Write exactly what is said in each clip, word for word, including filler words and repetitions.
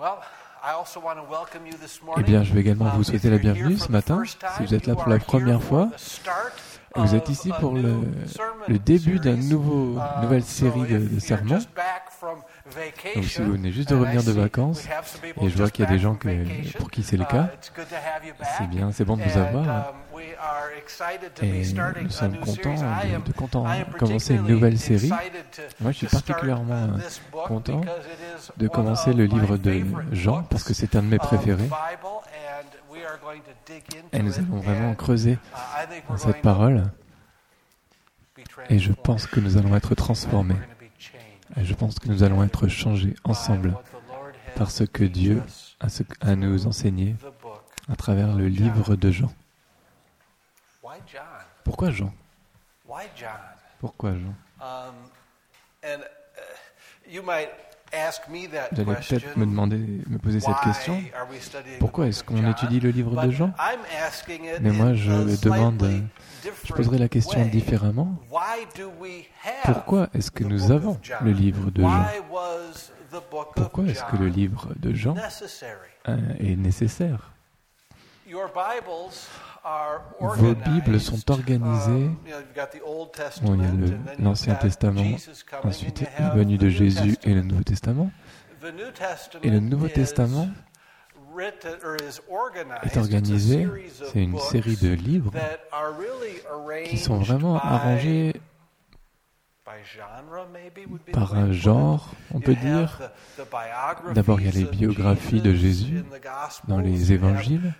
Eh bien, je vais également vous souhaiter la bienvenue ce matin. Si vous êtes là pour la première fois, vous êtes ici pour le, le début d'une nouvelle série de, de sermons. Donc, si vous venez juste de revenir de vacances, et je vois qu'il y a des gens que, pour qui c'est le cas, c'est bien, c'est bon de vous avoir. Et nous sommes contents de, de content, commencer une nouvelle série. Moi, je suis particulièrement content de commencer le livre de Jean, parce que c'est un de mes préférés. Et nous allons vraiment creuser dans cette parole. Et je pense que nous allons être transformés. Et je pense que nous allons être changés ensemble par ce que Dieu a à nous enseigner à travers le livre de Jean. Pourquoi Jean? Pourquoi Jean? Vous allez peut-être me demander, me poser cette question. Pourquoi est-ce qu'on étudie le livre de Jean? Mais moi, je demande, je poserai la question différemment. Pourquoi est-ce que nous avons le livre de Jean? Pourquoi est-ce que le livre de Jean est nécessaire? Vos Bibles sont organisées. Bon, il y a le, l'Ancien Testament, ensuite la venue de Jésus et le Nouveau Testament. Et le Nouveau Testament est organisé, c'est une série de livres qui sont vraiment arrangés par un genre, on peut dire. D'abord, il y a les biographies de Jésus dans les évangiles.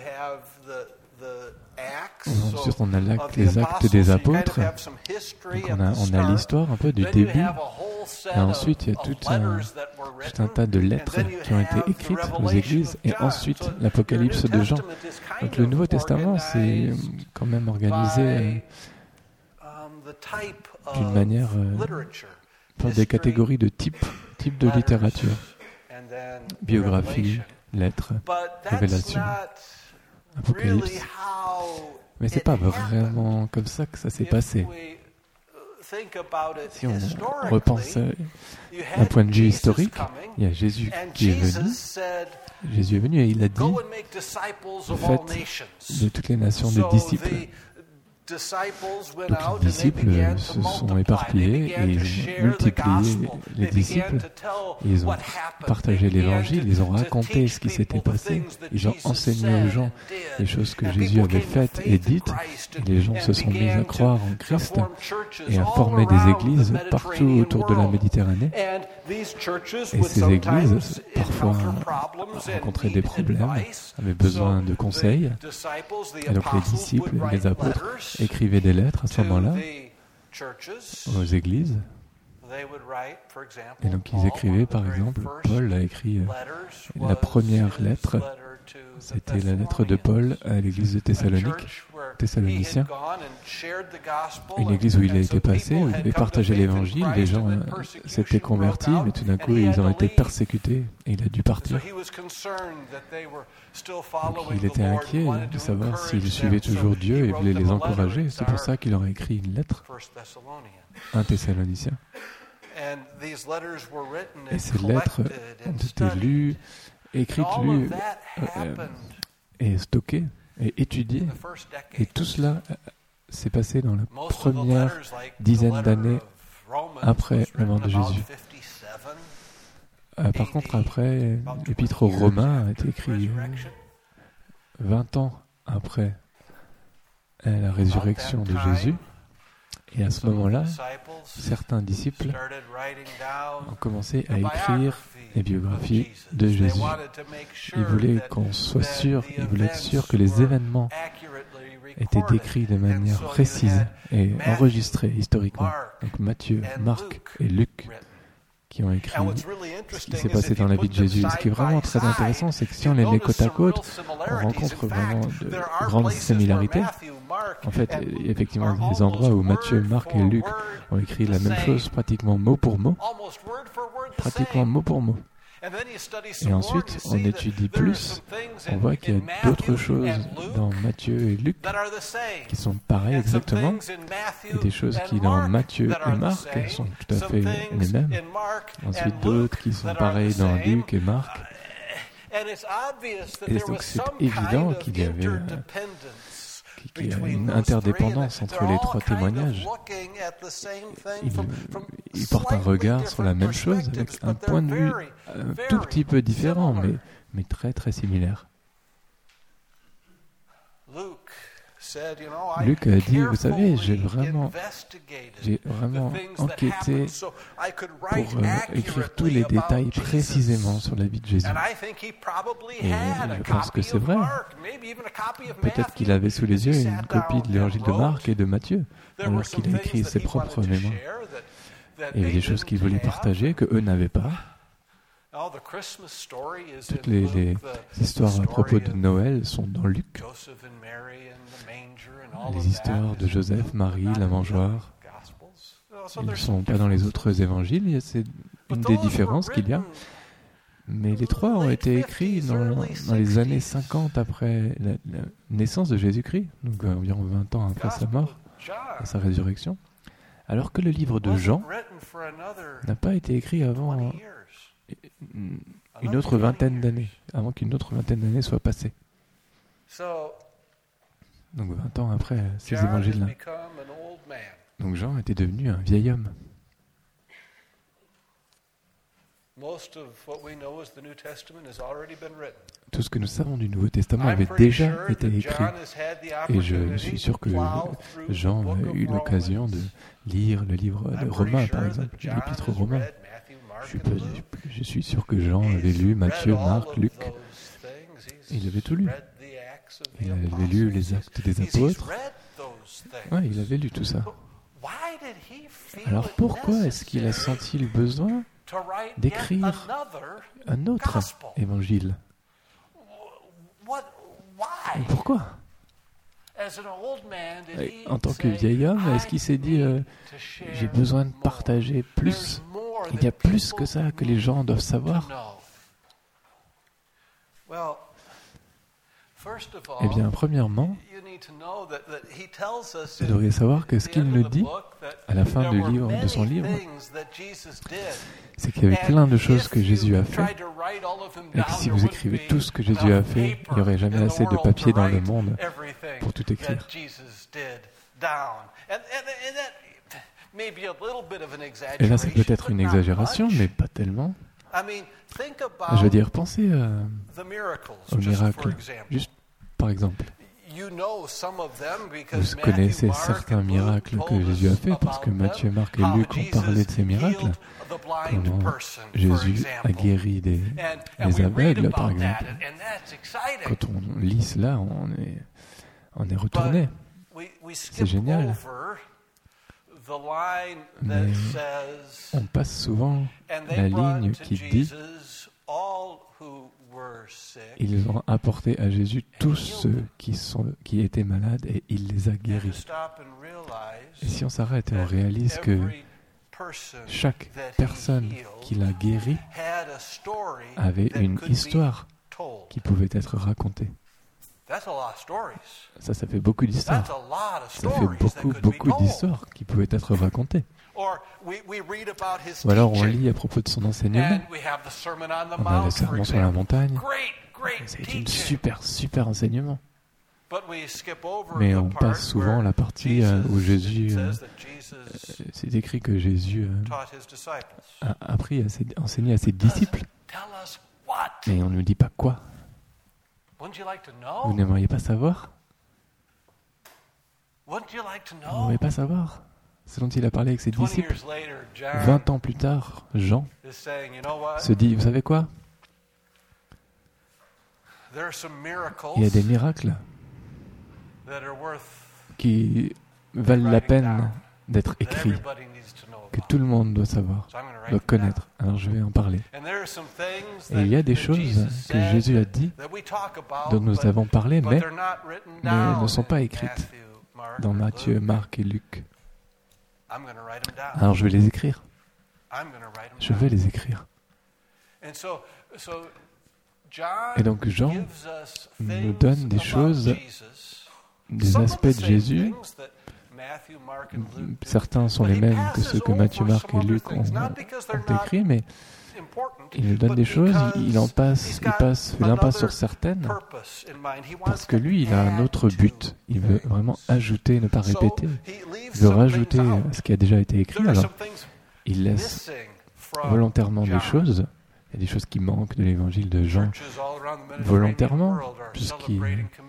Ensuite, on a l'acte, les actes des apôtres. Donc on a, on a l'histoire un peu du début. Et ensuite, il y a tout un, tout un tas de lettres qui ont été écrites aux églises. Et ensuite, l'Apocalypse de Jean. Donc le Nouveau Testament, c'est quand même organisé d'une manière euh, par des catégories de type, type de littérature. Biographie, lettres, révélations, Apocalypse. Mais c'est pas vraiment comme ça que ça s'est passé. Si on repense d'un point de vue historique, il y a Jésus qui est venu. Jésus est venu et il a dit « Faites de toutes les nations des disciples ». Donc les disciples se sont éparpillés et ils ont multiplié les disciples. Et ils ont partagé l'évangile, ils ont raconté ce qui s'était passé, ils ont enseigné aux gens les choses que Jésus avait faites et dites. Et les gens se sont mis à croire en Christ et à former des églises partout autour de la Méditerranée. Et ces églises, parfois, rencontraient des problèmes, avaient besoin de conseils. Et donc les disciples, les apôtres, écrivaient des lettres à ce moment-là aux églises. Et donc ils écrivaient, par exemple, Paul a écrit la première lettre, c'était la lettre de Paul à l'église de Thessalonique, Thessaloniciens, une église où il a été passé, où il avait partagé l'évangile, les gens euh, s'étaient convertis, mais tout d'un coup ils ont été persécutés et il a dû partir. Donc, il était inquiet de savoir s'ils suivaient toujours Dieu et voulait les encourager. C'est pour ça qu'il leur a écrit une lettre, un Thessaloniciens. Et ces lettres ont été lues, écrites, lues euh, et stockées et étudiées. Et tout cela s'est passé dans la première dizaine d'années après la mort de Jésus. Euh, par contre, après, l'Épître aux Romains a été écrit vingt ans après la résurrection de Jésus. Et à ce moment-là, certains disciples ont commencé à écrire les biographies de Jésus. Ils voulaient qu'on soit sûr, ils voulaient être sûrs que les événements étaient décrits de manière précise et enregistrés historiquement. Donc Matthieu, Marc et Luc qui ont écrit ce qui s'est passé dans la vie de Jésus. Ce qui est vraiment très intéressant, c'est que si on les met côte à côte, on rencontre vraiment de grandes similarités. En fait, il y a effectivement des endroits où Matthieu, Marc et Luc ont écrit la même chose, pratiquement mot pour mot, pratiquement mot pour mot. Et ensuite, on étudie plus, on voit qu'il y a d'autres choses dans Matthieu et Luc qui sont pareilles exactement, et des choses qui dans Matthieu et Marc sont tout à fait les mêmes. Ensuite, d'autres qui sont pareilles dans Luc et Marc, Et donc c'est évident qu'il y avait euh, qu'il y a une interdépendance entre les trois témoignages. Ils, ils portent un regard sur la même chose avec un point de vue un tout petit peu différent, mais, mais très très similaire. Luc a dit, vous savez, j'ai vraiment, j'ai vraiment enquêté pour euh, écrire tous les détails précisément sur la vie de Jésus. Et je pense que c'est vrai. Peut-être qu'il avait sous les yeux une copie de l'évangile de Marc et de Matthieu, alors qu'il a écrit ses propres mémoires. Et il y avait des choses qu'il voulait partager que eux n'avaient pas. Toutes les, les histoires à propos de Noël sont dans Luc. Les histoires de Joseph, Marie, la mangeoire, ils ne sont pas dans les autres évangiles. C'est une des différences qu'il y a. Mais les trois ont été écrits dans, dans les années cinquante après la, la naissance de Jésus-Christ, donc environ vingt ans après sa mort et sa résurrection. Alors que le livre de Jean n'a pas été écrit avant une autre vingtaine d'années, avant qu'une autre vingtaine d'années soit passée. Donc vingt ans après ces évangiles-là. Donc Jean était devenu un vieil homme. Tout ce que nous savons du Nouveau Testament avait déjà été écrit. Et je suis sûr que Jean a eu l'occasion de lire le livre de Romains, par exemple, l'épître aux Romains. Je suis, pas, je suis sûr que Jean avait lu Matthieu, Marc, Luc. Il avait tout lu. Il avait lu les actes des apôtres. Ouais, il avait lu tout ça. Alors pourquoi est-ce qu'il a senti le besoin d'écrire un autre évangile? Pourquoi? En tant que vieil homme, est-ce qu'il s'est dit euh, j'ai besoin de partager plus? Il y a plus que ça que les gens doivent savoir? Eh bien, premièrement, vous devriez savoir que ce qu'il nous dit à la fin du livre, de son livre, c'est qu'il y avait plein de choses que Jésus a fait, et que si vous écrivez tout ce que Jésus a fait, il n'y aurait jamais assez de papier dans le monde pour tout écrire. Et là, c'est peut-être une exagération, mais pas tellement. Je veux dire, pensez euh, aux miracles, juste par exemple. Vous connaissez certains miracles que Jésus a fait parce que Matthieu, Marc et Luc ont parlé de ces miracles. Comment Jésus a guéri des, des aveugles, par exemple. Quand on lit cela, on est, on est retourné. C'est génial. Mais on passe souvent la ligne qui dit « Ils ont apporté à Jésus tous ceux qui, sont, qui étaient malades et il les a guéris. » Et si on s'arrête et on réalise que chaque personne qu'il a guéri avait une histoire qui pouvait être racontée. Ça, ça fait beaucoup d'histoires. Ça fait beaucoup, beaucoup d'histoires qui pouvaient être racontées. Ou alors on lit à propos de son enseignement. On a le sermon sur la montagne. C'est un super, super enseignement. Mais on passe souvent la partie où Jésus... Euh, c'est écrit que Jésus euh, a appris à ses, enseigné à ses disciples. Mais on ne nous dit pas quoi. Vous n'aimeriez pas savoir? Vous n'aimeriez pas savoir ce dont il a parlé avec ses disciples? Vingt ans plus tard, Jean se dit, vous savez quoi? Il y a des miracles qui valent la peine d'être écrits, que tout le monde doit savoir, doit connaître. Alors je vais en parler. Et il y a des choses que Jésus a dit, dont nous avons parlé, mais, mais ne sont pas écrites dans Matthieu, Marc et Luc. Alors je vais les écrire. Je vais les écrire. Et donc Jean nous donne des choses, des aspects de Jésus Certains sont les mêmes que ceux que Matthieu, Marc et Luc ont, ont écrits, mais il nous donne des choses, il en passe, il passe, il en passe sur certaines, parce que lui, il a un autre but. Il veut vraiment ajouter, ne pas répéter. Il veut rajouter ce qui a déjà été écrit. Alors, il laisse volontairement des choses. Il y a des choses qui manquent de l'évangile de Jean volontairement, puisqu'il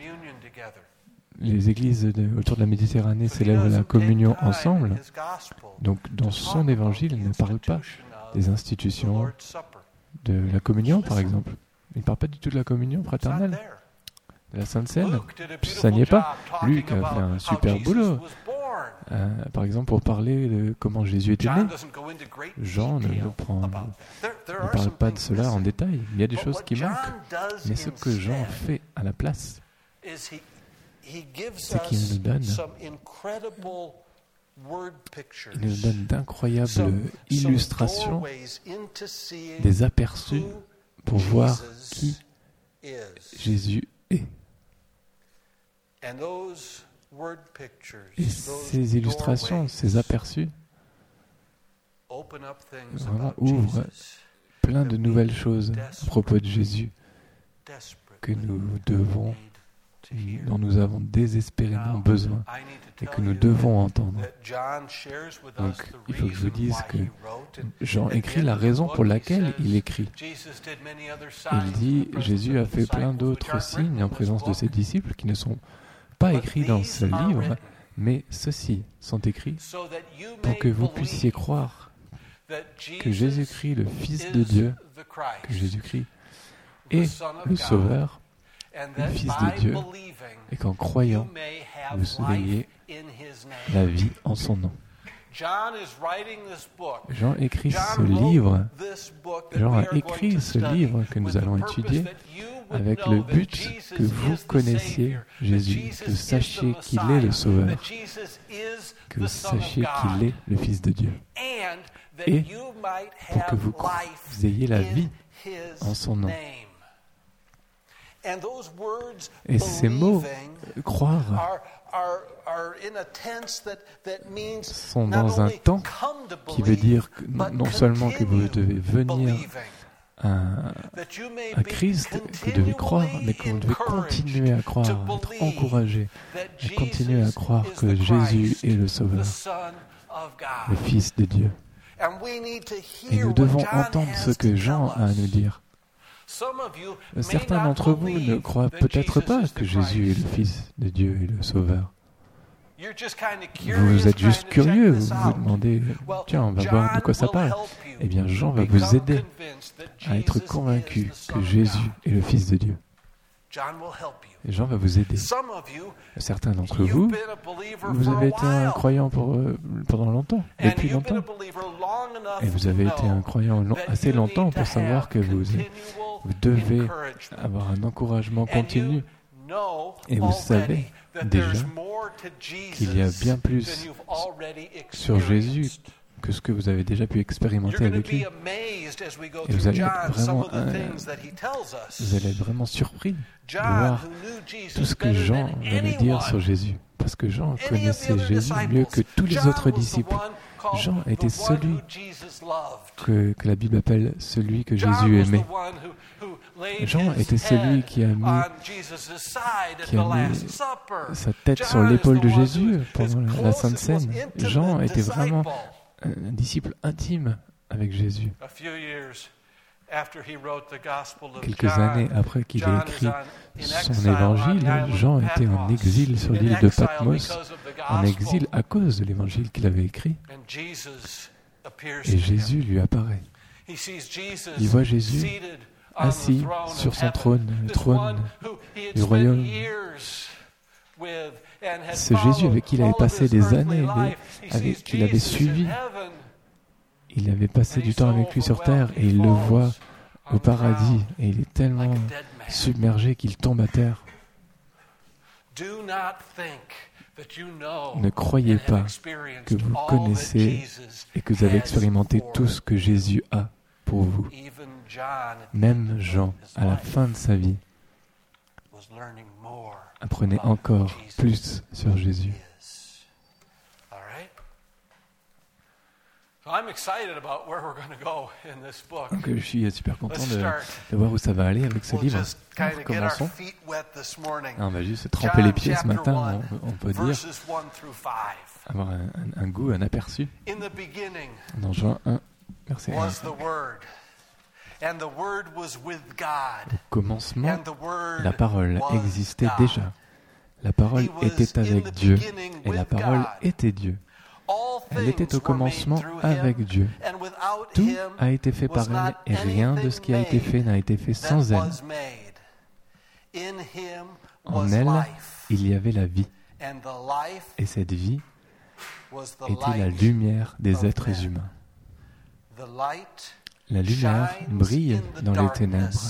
les églises de, autour de la Méditerranée célèbrent la communion ensemble. Donc, dans son évangile, il ne parle pas des institutions de la communion, par exemple. Il ne parle pas du tout de la communion fraternelle, de la Sainte Seine. Ça n'y est pas. Luc a fait un super boulot. Euh, par exemple, pour parler de comment Jésus était né. Jean ne, ne, prend, ne parle pas de cela en détail. Il y a des choses qui manquent. Mais ce que Jean fait à la place, c'est qu'il nous donne, il nous donne d'incroyables illustrations, des aperçus pour voir qui Jésus est. Et ces illustrations, ces aperçus, vraiment ouvrent plein de nouvelles choses à propos de Jésus que nous devons, dont nous avons désespérément besoin et que nous devons entendre. Donc, il faut que je vous dise que Jean écrit la raison pour laquelle il écrit. Il dit, Jésus a fait plein d'autres signes en présence de ses disciples qui ne sont pas écrits dans ce livre, mais ceux-ci sont écrits pour que vous puissiez croire que Jésus-Christ, le Fils de Dieu, que Jésus-Christ est le Sauveur, le Fils de Dieu, et qu'en croyant, vous ayez la vie en son nom. Jean écrit ce livre, Jean a écrit ce livre que nous allons étudier avec le but que vous connaissiez Jésus, que vous sachiez qu'il est le Sauveur, que vous sachiez qu'il est le Fils de Dieu, et pour que vous, vous ayez la vie en son nom. Et ces mots, croire, sont dans un temps qui veut dire que non seulement que vous devez venir à, à Christ, que vous devez croire, mais que vous devez continuer à croire, être encouragé, à continuer à croire que Jésus est le Sauveur, le Fils de Dieu. Et nous devons entendre ce que Jean a à nous dire. Certains d'entre vous ne croient peut-être pas que Jésus est le Fils de Dieu et le Sauveur. Vous êtes juste curieux, vous vous demandez, tiens, on va voir de quoi ça parle. Eh bien, Jean va vous aider à être convaincu que Jésus est le Fils de Dieu. Et Jean va vous aider. Certains d'entre vous, vous avez été un croyant pour, euh, pendant longtemps, depuis longtemps. Et vous avez été un croyant long, assez longtemps pour savoir que vous, vous devez avoir un encouragement continu. Et vous savez déjà qu'il y a bien plus sur Jésus que ce que vous avez déjà pu expérimenter avec lui. Et vous allez être vraiment, euh, vous allez être vraiment surpris de voir tout ce que Jean va nous dire sur Jésus. Parce que Jean connaissait Jésus mieux que tous les autres disciples. Jean était celui que, que la Bible appelle celui que Jésus aimait. Jean était celui qui a mis, qui a mis sa tête sur l'épaule de Jésus pendant la, la Sainte Seine. Jean était vraiment un disciple intime avec Jésus. Quelques années après qu'il ait écrit son évangile, Jean était en exil sur l'île de Patmos, en exil à cause de l'évangile qu'il avait écrit. Et Jésus lui apparaît. Il voit Jésus assis sur son trône, le trône du royaume. Ce Jésus avec qui il avait passé des années, avec qui il avait suivi. Il avait passé du temps avec lui sur terre et il le voit au paradis et il est tellement submergé qu'il tombe à terre. Ne croyez pas que vous connaissez et que vous avez expérimenté tout ce que Jésus a pour vous. Même Jean, à la fin de sa vie, apprenait encore plus sur Jésus. Donc je suis super content de, de voir où ça va aller avec ce livre. Alors, commençons. On va juste tremper les pieds ce matin, on, on peut dire, avoir un, un, un goût, un aperçu. Dans Jean un, verset un. Au commencement, la parole existait déjà. La parole était avec Dieu, et la parole était Dieu. Elle était au commencement avec Dieu. Tout a été fait par elle, et rien de ce qui a été fait n'a été fait sans elle. En elle, il y avait la vie, et cette vie était la lumière des êtres humains. La lumière brille dans les ténèbres,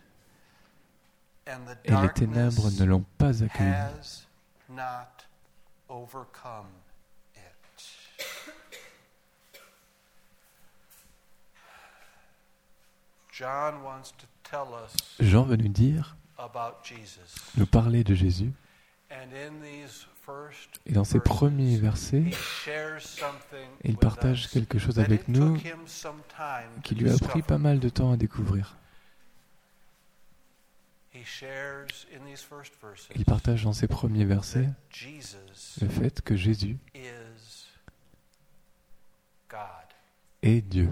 et les ténèbres ne l'ont pas accueillie. Jean veut nous dire, nous parler de Jésus, et dans ces premiers versets, il partage quelque chose avec nous qui lui a pris pas mal de temps à découvrir. Il partage dans ces premiers versets le fait que Jésus est Dieu.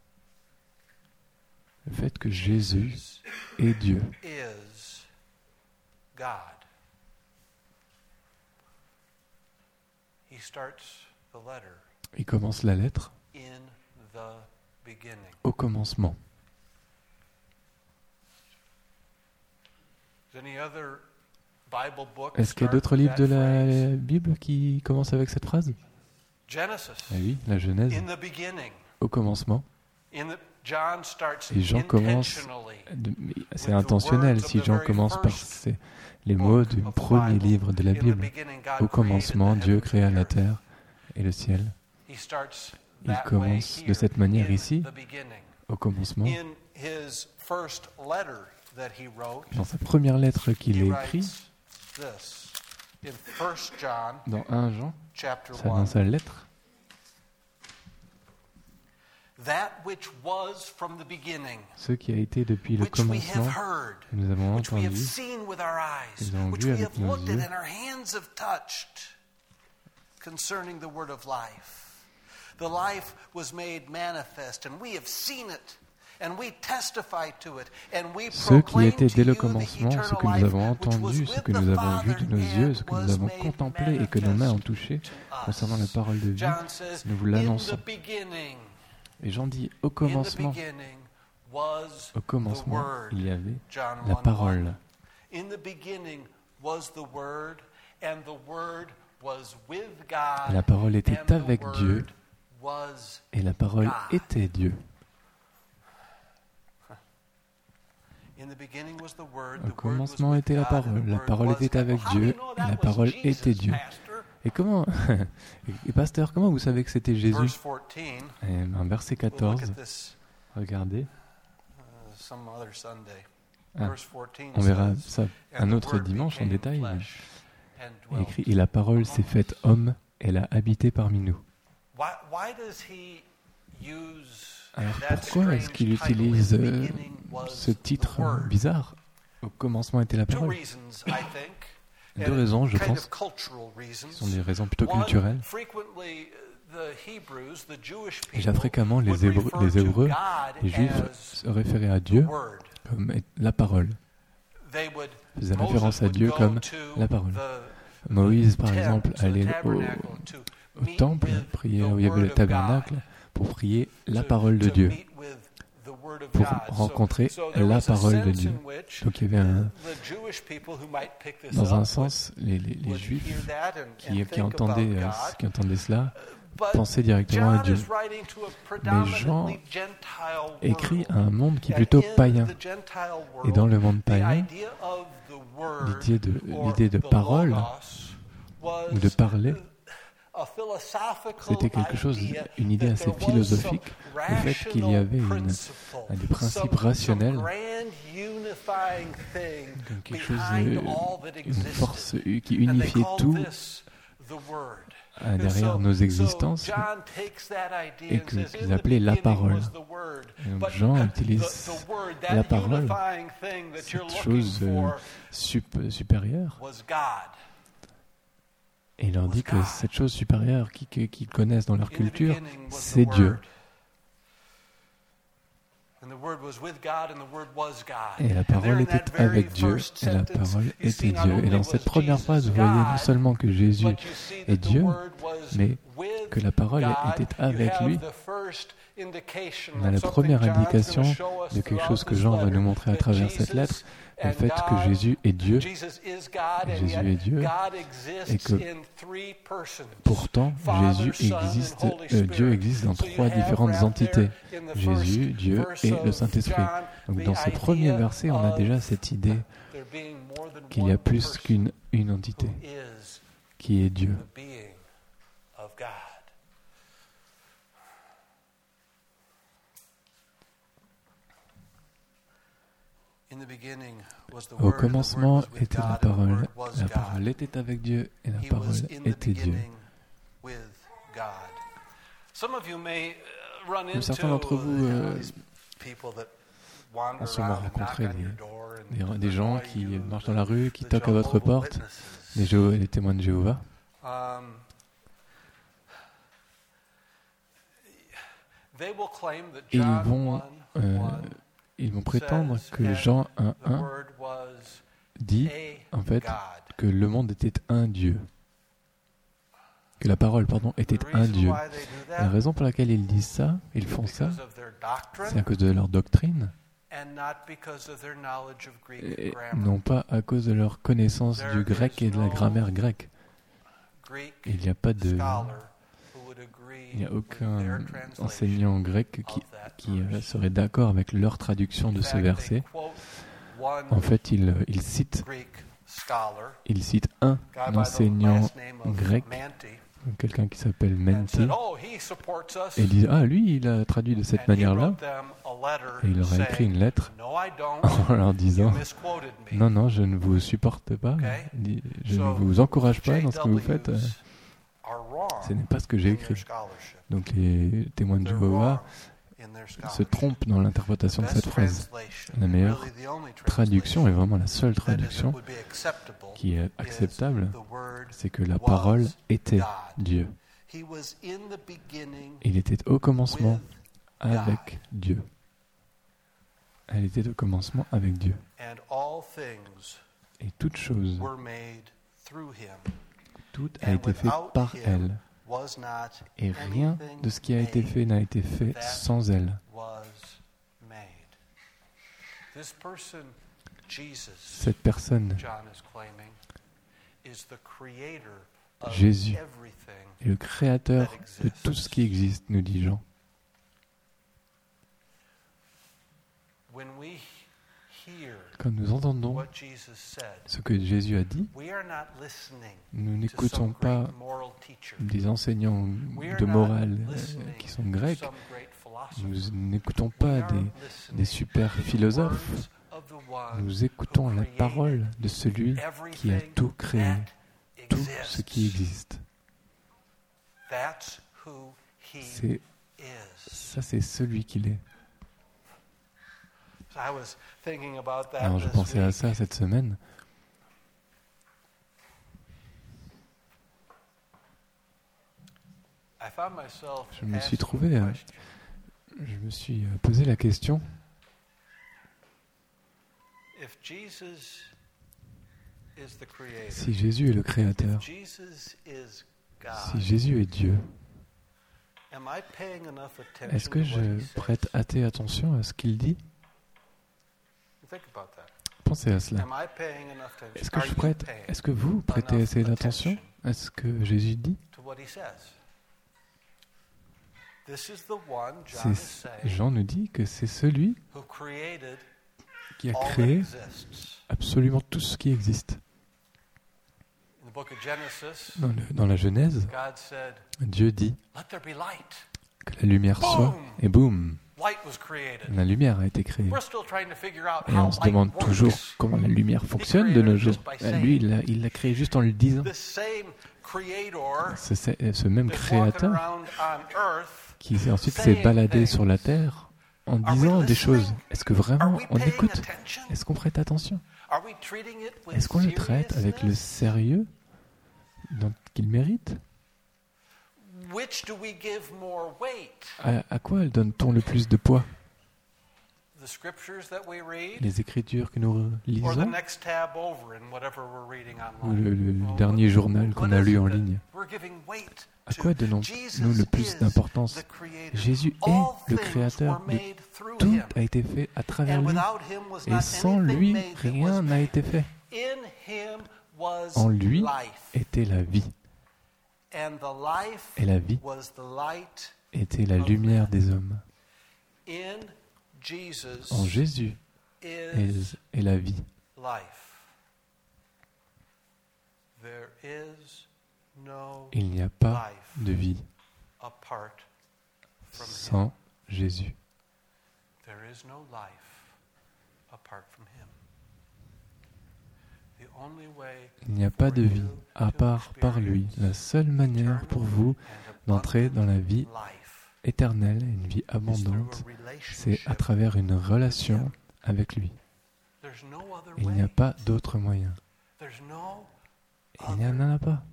Le fait que Jésus est Dieu. Il commence la lettre au commencement. Est-ce qu'il y a d'autres livres de la Bible qui commencent avec cette phrase ? Ah oui, la Genèse, au commencement. Et Jean commence, c'est intentionnel si Jean commence par ces, les mots du premier livre de la Bible. Au commencement, Dieu créa la terre et le ciel. Il commence de cette manière ici, au commencement. Dans sa première lettre qu'il a écrite, dans un Jean, ça dans sa lettre, ce qui a été depuis le commencement, que nous avons entendu, que nous avons vu avec nos yeux, concerning the word of life. The life was made manifest, and we have seen it, and we testify to it, and we proclaim to you the eternal life. Ce qui était dès le commencement, ce que nous avons entendu, ce que nous avons vu de nos yeux, ce que nous avons contemplé et que nos mains ont touché concernant la parole de vie, nous vous l'annonçons. Et Jean dit, au commencement, au commencement, il y avait la parole. Et la parole était avec Dieu, et la parole était Dieu. Au commencement était la parole, la parole était avec Dieu, et la parole était Dieu. Et comment, et pasteur, comment vous savez que c'était Jésus ? Et en verset quatorze, regardez. Ah, on verra ça un autre dimanche en détail. Il est écrit, et la parole s'est faite homme, elle a habité parmi nous. Alors pourquoi est-ce qu'il utilise euh, ce titre bizarre ? Au commencement était la parole. Deux raisons, je pense, qui sont des raisons plutôt culturelles. Déjà fréquemment, les Hébreux, les, Hébreux, les Juifs se référaient à Dieu comme la parole. Ils faisaient référence à Dieu comme la parole. Moïse, par exemple, allait au, au temple, prier où il y avait le tabernacle, pour prier la parole de Dieu, pour rencontrer la parole de Dieu. Donc il y avait un... Dans un sens, les, les, les Juifs qui, qui, entendaient, euh, qui entendaient cela pensaient directement à Dieu. Mais Jean écrit à un monde qui est plutôt païen. Et dans le monde païen, l'idée de, l'idée de parole, ou de parler, c'était quelque chose, une idée assez philosophique, le fait qu'il y avait une, un des principes rationnels, quelque chose, une force qui unifiait tout euh, derrière nos existences et que, qu'ils appelaient la parole. Et donc Jean utilise la parole, cette chose euh, sup- supérieure, et il leur dit que cette chose supérieure qu'ils, qu'ils connaissent dans leur culture, c'est Dieu. Et la parole était avec Dieu, et la parole était Dieu. Et dans cette première phrase, vous voyez non seulement que Jésus est Dieu, mais que la parole était avec lui. On a la première indication de quelque chose que Jean va nous montrer à travers cette lettre, le fait que Jésus est Dieu, Jésus est Dieu, et que pourtant Jésus existe, euh, Dieu existe dans trois différentes entités, Jésus, Dieu et le Saint-Esprit. Donc dans ces premiers versets, on a déjà cette idée qu'il y a plus qu'une une entité, qui est Dieu. Au commencement était la parole, la parole était avec Dieu et la parole était Dieu. Certains d'entre vous euh, ont sûrement rencontré des, des, des gens qui marchent dans la rue, qui toquent à votre porte, les, Jého- les témoins de Jéhovah. Et ils vont... Euh, Ils vont prétendre que Jean un un dit, en fait, que le monde était un Dieu. Que la parole, pardon, était un Dieu. La raison pour laquelle ils disent ça, ils font ça, c'est à cause de leur doctrine, et non pas à cause de leur connaissance du grec et de la grammaire grecque. Il n'y a pas de... Il n'y a aucun enseignant grec qui, qui serait d'accord avec leur traduction de ce verset. En fait, il, il, cite, il cite un enseignant grec, quelqu'un qui s'appelle Menti, et il dit « Ah, lui, il a traduit de cette manière-là. » Et il leur a écrit une lettre en leur disant « Non, non, je ne vous supporte pas, je ne vous encourage pas dans ce que vous faites. » Ce n'est pas ce que j'ai écrit. Donc les témoins de Jéhovah se trompent dans l'interprétation de cette phrase. La meilleure traduction, et vraiment la seule traduction qui est acceptable, c'est que la parole était Dieu. Il était au commencement avec Dieu. Elle était au commencement avec Dieu. Et toute chose, tout a été fait par elle. Et rien de ce qui a été fait n'a été fait sans elle. Cette personne, Jésus, est le créateur de tout ce qui existe, nous dit Jean. Quand nous entendons ce que Jésus a dit, nous n'écoutons pas des enseignants de morale qui sont grecs, nous n'écoutons pas des, des super philosophes, nous écoutons la parole de celui qui a tout créé, tout ce qui existe. C'est, ça, c'est celui qu'il est. Alors je pensais à ça cette semaine. Je me suis trouvé, euh, je me suis posé la question. Si Jésus est le Créateur, si Jésus est Dieu, est-ce que je prête assez attention à ce qu'il dit? Pensez à cela. Est-ce que je prête, est-ce que vous prêtez assez d'attention à ce que Jésus dit? C'est, Jean nous dit que c'est celui qui a créé absolument tout ce qui existe. Dans, le, dans la Genèse, Dieu dit que la lumière soit, et boum, La lumière a été créée. Et on se demande toujours comment la lumière fonctionne de nos jours. Lui, il l'a, il l'a créée juste en le disant. Ce, ce même créateur qui ensuite s'est baladé sur la terre en disant des choses. Est-ce que vraiment on écoute? Est-ce qu'on prête attention? Est-ce qu'on le traite avec le sérieux dont il mérite? À, à quoi donne-t-on le plus de poids? Les écritures que nous lisons ou le, le dernier journal qu'on a lu en ligne? À quoi donnons-nous le plus d'importance? Jésus est le Créateur. De tout a été fait à travers lui. Et sans lui, rien n'a été fait. En lui était la vie. Et la vie était la lumière des hommes. En Jésus est, est la vie. Il n'y a pas de vie sans Jésus. Il n'y a pas de vie à part par lui. La seule manière pour vous d'entrer dans la vie éternelle, une vie abondante, c'est à travers une relation avec lui. Il n'y a pas d'autre moyen. Il n'y en a pas.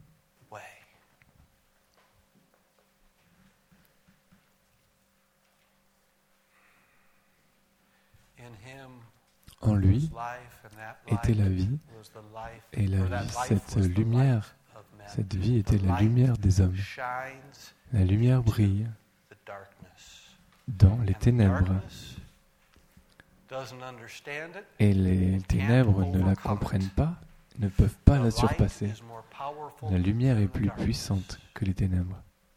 En lui était la vie, et la vie, cette lumière, cette vie était la lumière des hommes. La lumière brille dans les ténèbres, et les ténèbres ne la comprennent pas, ne peuvent pas la surpasser. La lumière est plus puissante que les ténèbres.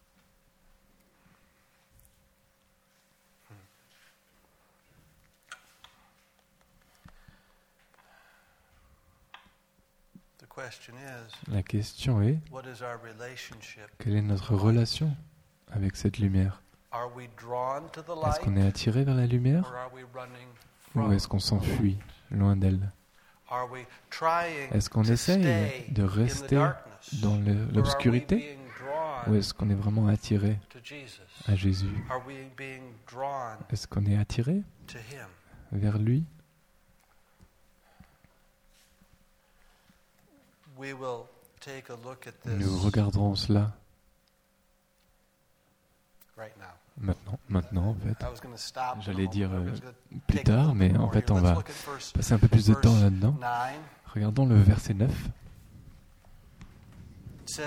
La question est, quelle est notre relation avec cette lumière? Est-ce qu'on est attiré vers la lumière ou est-ce qu'on s'enfuit loin d'elle? Est-ce qu'on essaye de rester dans l'obscurité ou est-ce qu'on est vraiment attiré à Jésus? Est-ce qu'on est attiré vers lui? Nous regarderons cela maintenant, maintenant en fait. J'allais dire euh, plus tard, mais en fait on va passer un peu plus de temps là-dedans. Regardons le verset neuf. Qui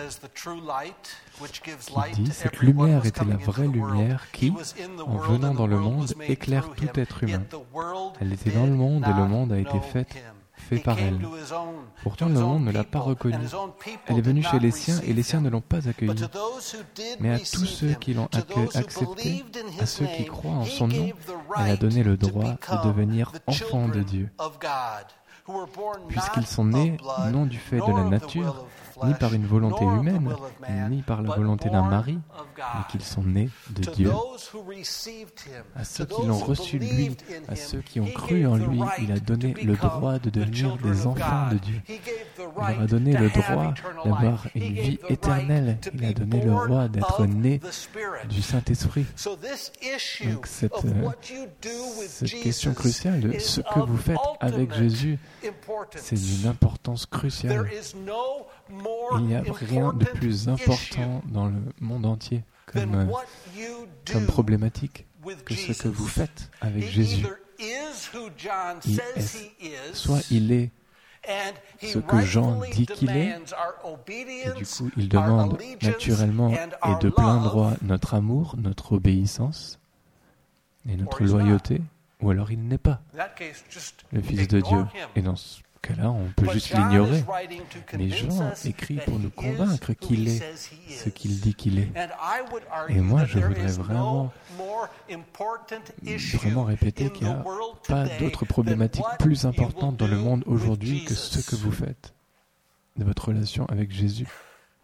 dit, cette lumière était la vraie lumière qui, en venant dans le monde, éclaire tout être humain. Elle était dans le monde et le monde a été fait fait par elle. Pourtant, le monde ne l'a pas reconnue. Elle est venue chez les siens et les siens ne l'ont pas accueillie. Mais à tous ceux qui l'ont acceptée, à ceux qui croient en son nom, elle a donné le droit de devenir enfants de Dieu. Puisqu'ils sont nés non du fait de la nature, ni par une volonté humaine, ni par la volonté d'un mari, mais qu'ils sont nés de Dieu. À ceux qui l'ont reçu lui, à ceux qui ont cru en lui, il a donné le droit de devenir des enfants de Dieu. Il leur a donné le droit d'avoir une vie éternelle. Il a donné le droit d'être né du Saint-Esprit. Donc cette, euh, cette question cruciale de ce que vous faites avec Jésus, c'est d'une importance cruciale. Il n'y a rien de plus important dans le monde entier comme, euh, comme problématique que ce que vous faites avec Jésus. Il est, soit il est ce que Jean dit qu'il est, et du coup il demande naturellement et de plein droit notre amour, notre obéissance et notre loyauté, ou alors il n'est pas le Fils de Dieu. Et dans ce cas-là, on peut juste l'ignorer. Mais Jean écrit pour nous convaincre qu'il est ce qu'il dit qu'il est. Et moi, je voudrais vraiment, vraiment répéter qu'il n'y a pas d'autre problématique plus importante dans le monde aujourd'hui que ce que vous faites de votre relation avec Jésus.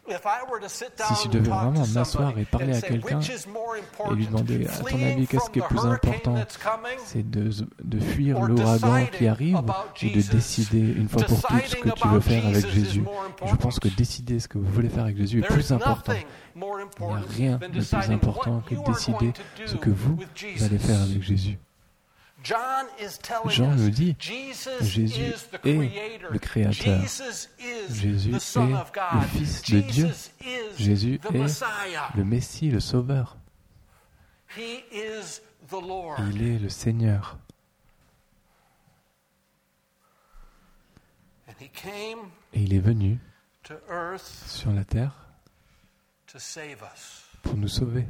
Si je devais vraiment m'asseoir et parler à quelqu'un et lui demander, à ton avis, qu'est-ce qui est plus important, c'est de, de fuir l'ouragan qui arrive ou de décider une fois pour toutes ce que tu veux faire avec Jésus. Et je pense que décider ce que vous voulez faire avec Jésus est plus important. Il n'y a rien de plus important que décider ce que vous allez faire avec Jésus. Jean nous dit, Jésus est le Créateur. Jésus est le Fils de Dieu. Jésus est le Messie, le Sauveur. Il est le Seigneur. Et il est venu sur la terre pour nous sauver.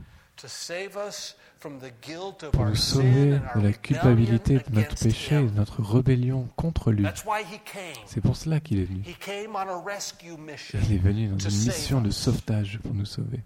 Pour nous sauver de la culpabilité de notre péché et de notre rébellion contre lui. C'est pour cela qu'il est venu. Il est venu dans une mission de sauvetage pour nous sauver.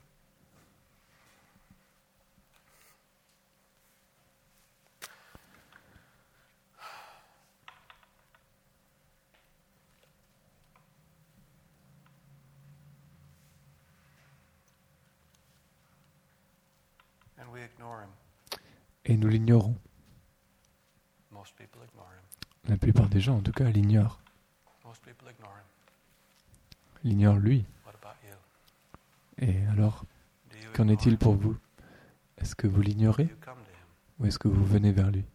Et nous l'ignorons. La plupart des gens, en tout cas, l'ignorent. L'ignorent lui. Et alors, qu'en est-il pour vous? Est-ce que vous l'ignorez ou est-ce que vous venez vers lui?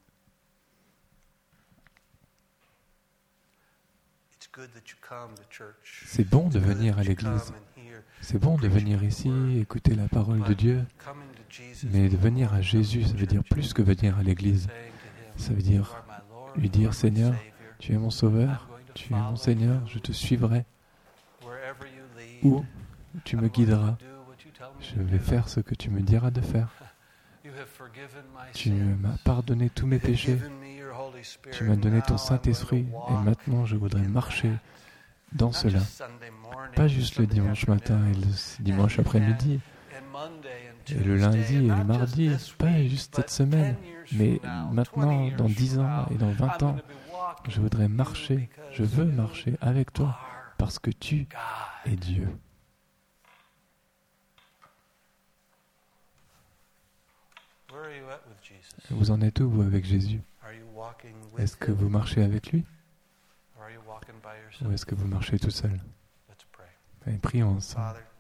C'est bon de venir à l'église. C'est bon de venir ici, écouter la parole de Dieu. Mais de venir à Jésus, ça veut dire plus que venir à l'église. Ça veut dire lui dire, Seigneur, tu es mon Sauveur, tu es mon Seigneur, je te suivrai. Où tu me guideras, je vais faire ce que tu me diras de faire. Tu m'as pardonné tous mes péchés. Tu m'as donné ton Saint-Esprit et maintenant je voudrais marcher dans cela. Pas juste le dimanche matin et le dimanche après-midi, et le lundi et le mardi, pas juste cette semaine, mais maintenant, dans dix ans et dans vingt ans, je voudrais marcher, je veux marcher avec toi, parce que tu es Dieu. Vous en êtes où, vous, avec Jésus? Est-ce que vous marchez avec lui? Ou est-ce que vous marchez tout seul? Et prions ensemble.